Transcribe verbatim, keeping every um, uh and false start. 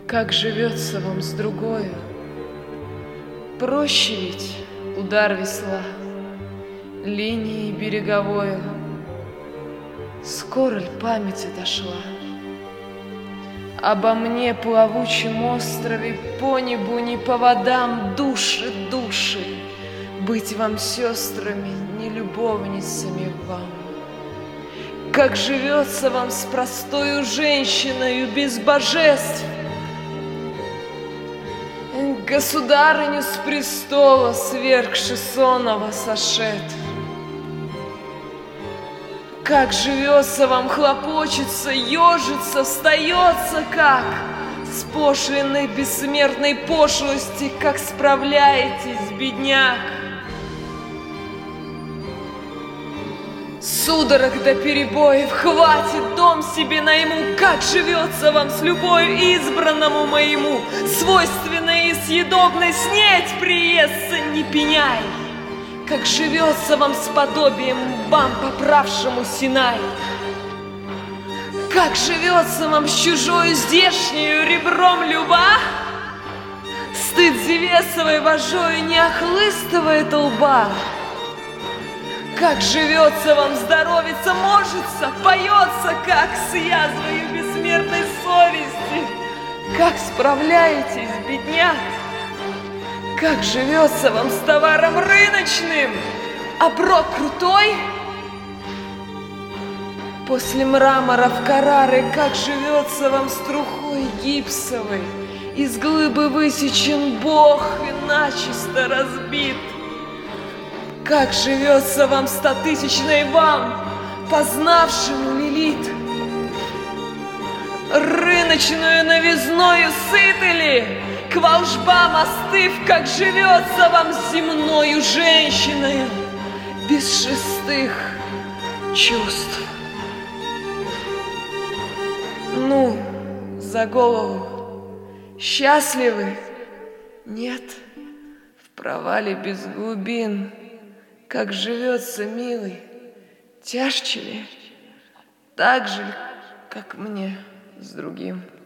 Как живется вам с другою? Проще ведь удар весла линией береговою. Скоро ль память отошла обо мне, плавучем острове, по небу, не по водам, души, души, быть вам сестрами, не любовницами вам? Как живется вам с простою женщиною без божеств, государыню с престола свергши сонного сошед? Как живется вам, хлопочется, ежится, встается, как с пошлиной бессмертной пошлости, как справляетесь, бедняк? Судорог до перебоев, хватит, дом себе найму. Как живется вам с любовью избранному моему, свойственной и съедобной, снеть приестся, не пеняй? Как живется вам с подобием вам, поправшему Синай? Как живется вам с чужою здешнею ребром люба? Стыд Зевесовой вожою не охлыстывает лба. Как живется вам здоровится, можется, поется, как с язвою бессмертной совести? Как справляетесь, бедняк? Как живется вам с товаром рыночным, оброк крутой? После мрамора в Карары, как живется вам с трухой гипсовой? Из глыбы высечен Бог и начисто разбит. Как живется вам стотысячной вам, познавшему Лилит? Рыночную новизною сыты ли? К волжбам остыв, как живется вам с земною женщиною без шестых чувств? Ну, за голову счастливы? Нет, в провале без глубин. Как живется, милый, тяжче ли? Так же, как мне с другим?